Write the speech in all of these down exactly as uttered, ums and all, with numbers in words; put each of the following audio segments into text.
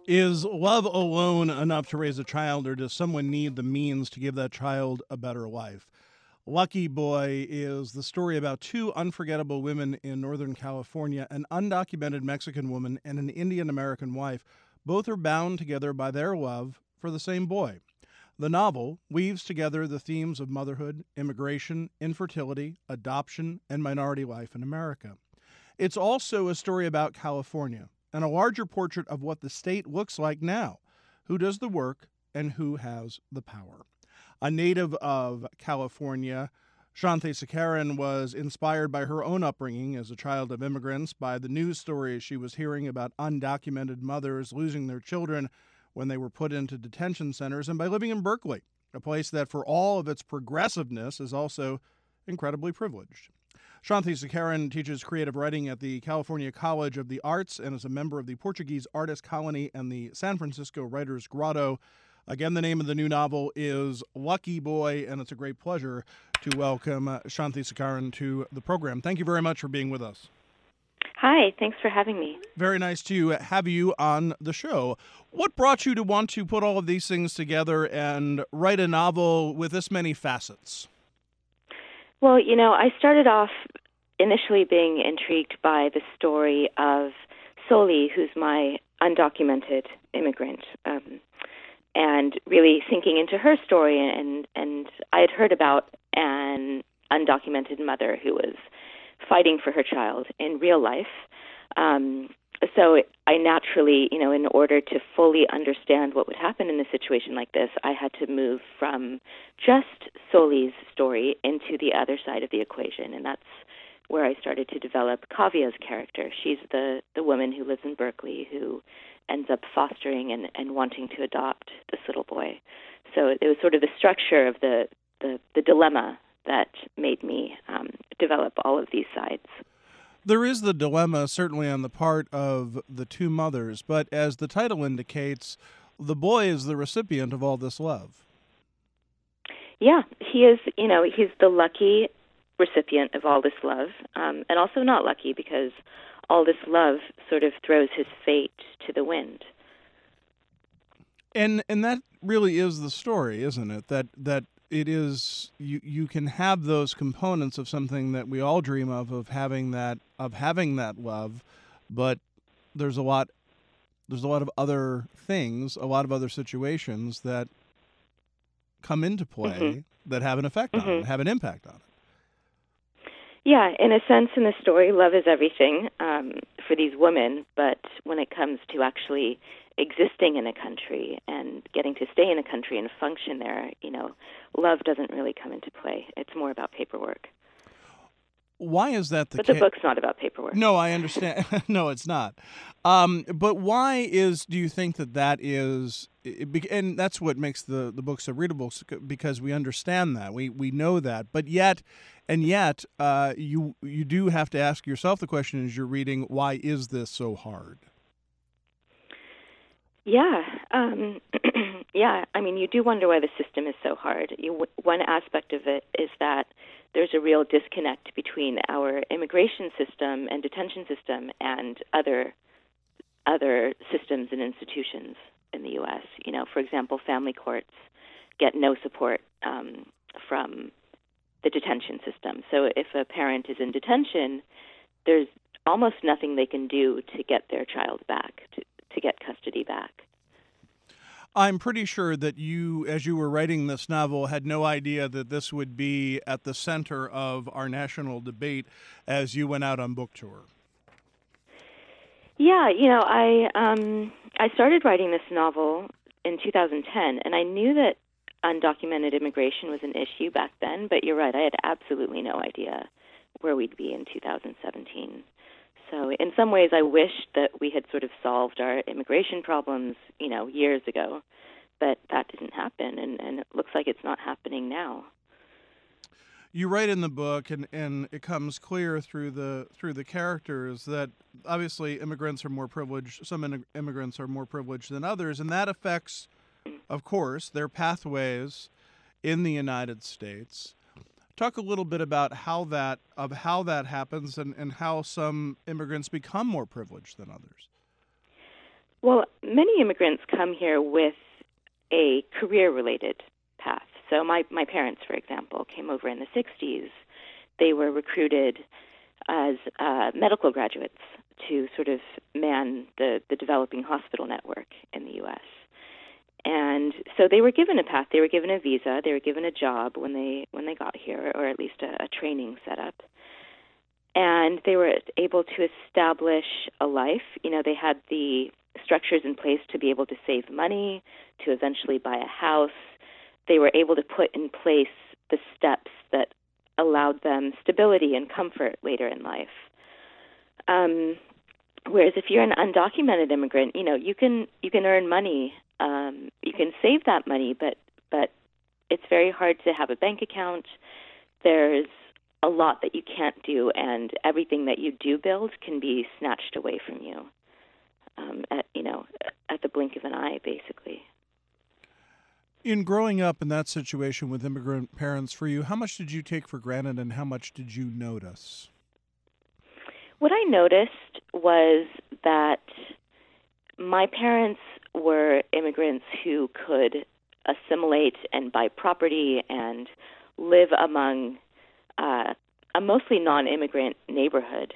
Is love alone enough to raise a child, or does someone need the means to give that child a better life? Lucky Boy is the story about two unforgettable women in Northern California, an undocumented Mexican woman and an Indian American wife. Both are bound together by their love for the same boy. The novel weaves together the themes of motherhood, immigration, infertility, adoption, and minority life in America. It's also a story about California and a larger portrait of what the state looks like now, who does the work and who has the power. A native of California, Shanthi Sekaran was inspired by her own upbringing as a child of immigrants, by the news stories she was hearing about undocumented mothers losing their children when they were put into detention centers, and by living in Berkeley, a place that, for all of its progressiveness, is also incredibly privileged. Shanthi Sekaran teaches creative writing at the California College of the Arts and is a member of the Portuguese Artist Colony and the San Francisco Writers Grotto. Again, the name of the new novel is Lucky Boy, and it's a great pleasure to welcome uh, Shanthi Sekaran to the program. Thank you very much for being with us. Hi, thanks for having me. Very nice to have you on the show. What brought you to want to put all of these things together and write a novel with this many facets? Well, you know, I started off initially being intrigued by the story of Soli, who's my undocumented immigrant, um, and really sinking into her story. And, and I had heard about an undocumented mother who was fighting for her child in real life. Um, so I naturally, you know, in order to fully understand what would happen in a situation like this, I had to move from just Soli's story into the other side of the equation, and that's where I started to develop Kavia's character. She's the, the woman who lives in Berkeley who ends up fostering and, and wanting to adopt this little boy. So it was sort of the structure of the, the, the dilemma that made me um, develop all of these sides. There is the dilemma, certainly on the part of the two mothers, but as the title indicates, the boy is the recipient of all this love. Yeah, he is, you know, he's the lucky recipient of all this love, um, and also not lucky because all this love sort of throws his fate to the wind. And and that really is the story, isn't it? That that it is you you can have those components of something that we all dream of of having that of having that love, but there's a lot there's a lot of other things, a lot of other situations that come into play mm-hmm. that have an effect mm-hmm. on it, have an impact on it. Yeah, in a sense, in the story, love is everything um, for these women, but when it comes to actually existing in a country and getting to stay in a country and function there, you know, love doesn't really come into play. It's more about paperwork. Why is that the But ca- the book's not about paperwork. No, I understand. No, it's not. Um, but why is, do you think that that is, and that's what makes the, the book so readable, because we understand that, we we know that, but yet, and yet, uh, you you do have to ask yourself the question as you're reading, why is this so hard? Yeah, um, yeah. I mean, you do wonder why the system is so hard. You, one aspect of it is that there's a real disconnect between our immigration system and detention system and other other systems and institutions in the U S. You know, for example, family courts get no support um, from the detention system. So if a parent is in detention, there's almost nothing they can do to get their child back, to, to get custody back. I'm pretty sure that you, as you were writing this novel, had no idea that this would be at the center of our national debate as you went out on book tour. Yeah, you know, I um, I started writing this novel in two thousand ten, and I knew that undocumented immigration was an issue back then, but you're right, I had absolutely no idea where we'd be in two thousand seventeen. So in some ways, I wished that we had sort of solved our immigration problems, you know, years ago, but that didn't happen, and, and it looks like it's not happening now. You write in the book, and, and it comes clear through the through the characters that obviously immigrants are more privileged. Some in- immigrants are more privileged than others, and that affects, of course, their pathways in the United States. Talk a little bit about how that of how that happens and, and how some immigrants become more privileged than others. Well, many immigrants come here with a career-related path. So my, my parents, for example, came over in the sixties. They were recruited as uh, medical graduates to sort of man the, the developing hospital network in the U S. And so they were given a path. They were given a visa. They were given a job when they when they got here, or at least a, a training setup. And they were able to establish a life. You know, they had the structures in place to be able to save money, to eventually buy a house. They were able to put in place the steps that allowed them stability and comfort later in life. Um, whereas if you're an undocumented immigrant, you know, you can you can earn money, um, you can save that money, but but it's very hard to have a bank account. There's a lot that you can't do, and everything that you do build can be snatched away from you um, at you know at the blink of an eye, basically. In growing up in that situation with immigrant parents, for you, how much did you take for granted and how much did you notice? What I noticed was that my parents were immigrants who could assimilate and buy property and live among uh, a mostly non-immigrant neighborhood.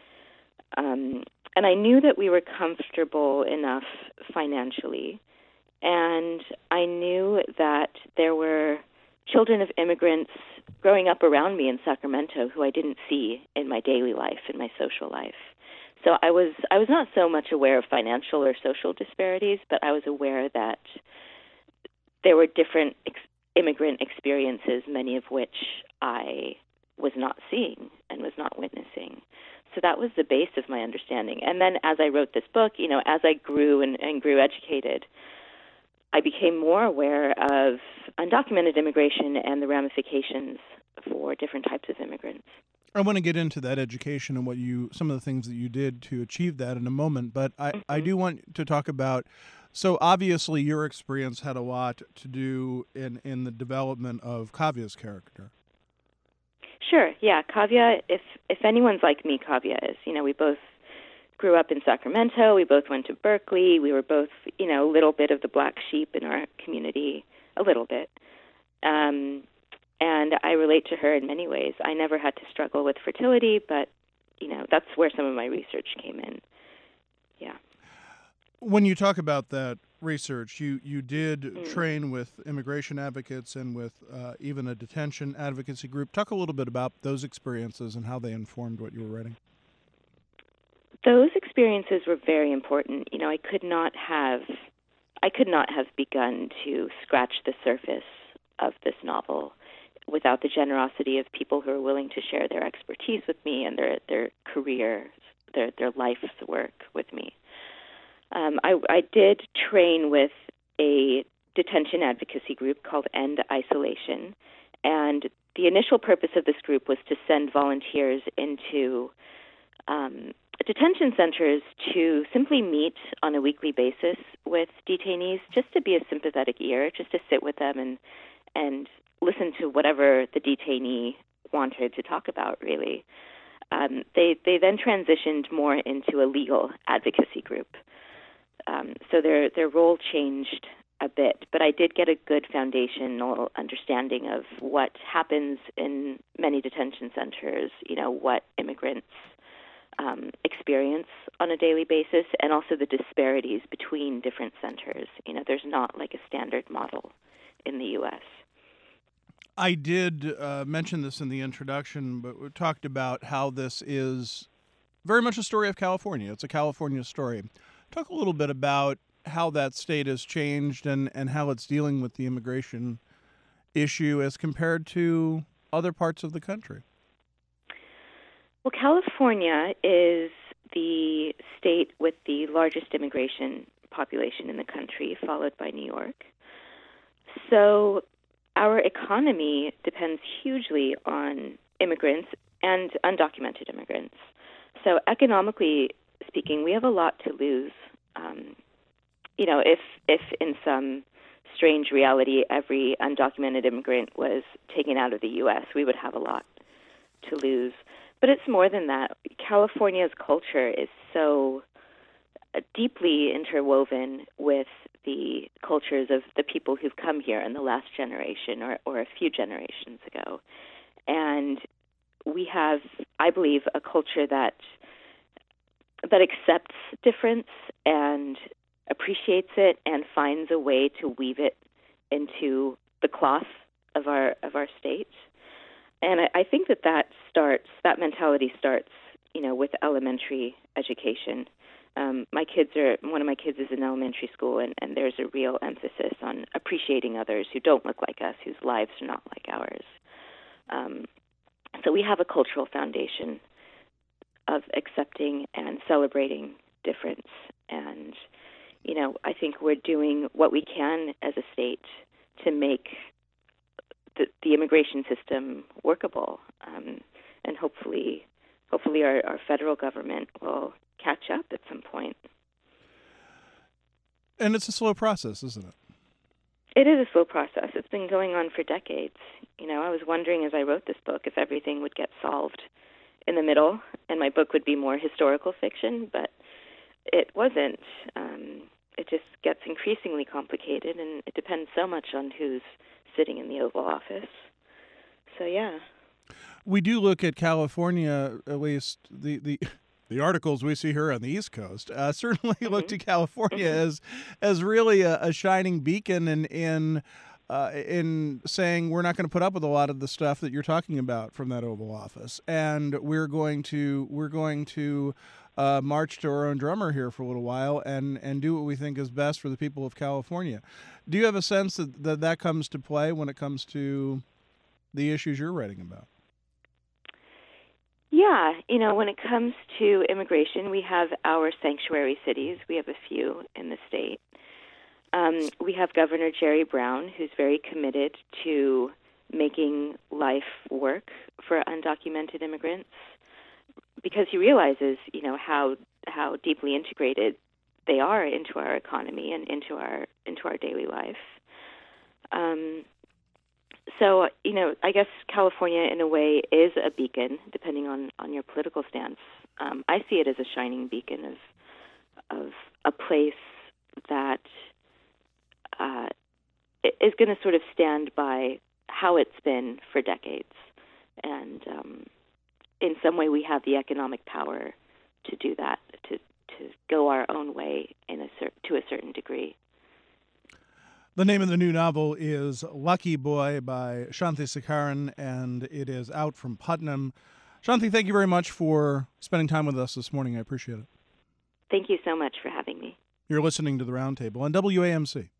Um, and I knew that we were comfortable enough financially. And I knew that there were children of immigrants growing up around me in Sacramento who I didn't see in my daily life, in my social life. So I was I was not so much aware of financial or social disparities, but I was aware that there were different ex- immigrant experiences, many of which I was not seeing and was not witnessing. So that was the base of my understanding. And then as I wrote this book, you know, as I grew and, and grew educated, I became more aware of undocumented immigration and the ramifications for different types of immigrants. I want to get into that education and what you, some of the things that you did to achieve that in a moment, but I, mm-hmm. I do want to talk about, so obviously your experience had a lot to do in, in the development of Kavya's character. Sure, yeah. Kavya, if, if anyone's like me, Kavya is. You know, we both grew up in Sacramento. We both went to Berkeley. We were both, you know, a little bit of the black sheep in our community, a little bit. Um, and I relate to her in many ways. I never had to struggle with fertility, but, you know, that's where some of my research came in. Yeah. When you talk about that research, you, you did mm. train with immigration advocates and with uh, even a detention advocacy group. Talk a little bit about those experiences and how they informed what you were writing. Those experiences were very important. You know, I could not have, I could not have begun to scratch the surface of this novel without the generosity of people who are willing to share their expertise with me and their their career, their their life's work with me. Um, I, I did train with a detention advocacy group called End Isolation, and the initial purpose of this group was to send volunteers into um, detention centers to simply meet on a weekly basis with detainees, just to be a sympathetic ear, just to sit with them and and listen to whatever the detainee wanted to talk about, really. Um, they they then transitioned more into a legal advocacy group. Um, so their their role changed a bit, but I did get a good foundational understanding of what happens in many detention centers, you know, what immigrants Um, experience on a daily basis, and also the disparities between different centers. You know, there's not like a standard model in the U S. I did uh, mention this in the introduction, but we talked about how this is very much a story of California. It's a California story. Talk a little bit about how that state has changed and, and how it's dealing with the immigration issue as compared to other parts of the country. Well, California is the state with the largest immigration population in the country, followed by New York. So our economy depends hugely on immigrants and undocumented immigrants. So economically speaking, we have a lot to lose. Um, you know, if if in some strange reality every undocumented immigrant was taken out of the U S, we would have a lot to lose. But it's more than that. California's culture is so deeply interwoven with the cultures of the people who've come here in the last generation or, or a few generations ago. And we have, I believe, a culture that that accepts difference and appreciates it and finds a way to weave it into the cloth of our of our state. And I, I think that that starts, that mentality starts, you know, with elementary education. Um, my kids are, one of my kids is in elementary school, and, and there's a real emphasis on appreciating others who don't look like us, whose lives are not like ours. Um, so we have a cultural foundation of accepting and celebrating difference. And, you know, I think we're doing what we can as a state to make the, the immigration system workable. Um, and hopefully, hopefully our, our federal government will catch up at some point. And it's a slow process, isn't it? It is a slow process. It's been going on for decades. You know, I was wondering as I wrote this book if everything would get solved in the middle and my book would be more historical fiction, but it wasn't. Um, it just gets increasingly complicated, and it depends so much on who's sitting in the Oval Office. So, yeah. We do look at California, at least the... the The articles we see here on the East Coast uh, certainly mm-hmm. look to California as as really a, a shining beacon in in, uh, in saying we're not going to put up with a lot of the stuff that you're talking about from that Oval Office, and we're going to we're going to uh, march to our own drummer here for a little while and and do what we think is best for the people of California. Do you have a sense that that, that comes to play when it comes to the issues you're writing about? Yeah, you know, when it comes to immigration, we have our sanctuary cities. We have a few in the state. Um, we have Governor Jerry Brown, who's very committed to making life work for undocumented immigrants because he realizes, you know, how how deeply integrated they are into our economy and into our into our daily life. Um, So, you know, I guess California, in a way, is a beacon, depending on, on your political stance. Um, I see it as a shining beacon of of a place that uh, is going to sort of stand by how it's been for decades. And um, in some way, we have the economic power to do that, to, to go our own way in a cer- to a certain degree. The name of the new novel is Lucky Boy by Shanthi Sekaran, and it is out from Putnam. Shanthi, thank you very much for spending time with us this morning. I appreciate it. Thank you so much for having me. You're listening to The Roundtable on W A M C.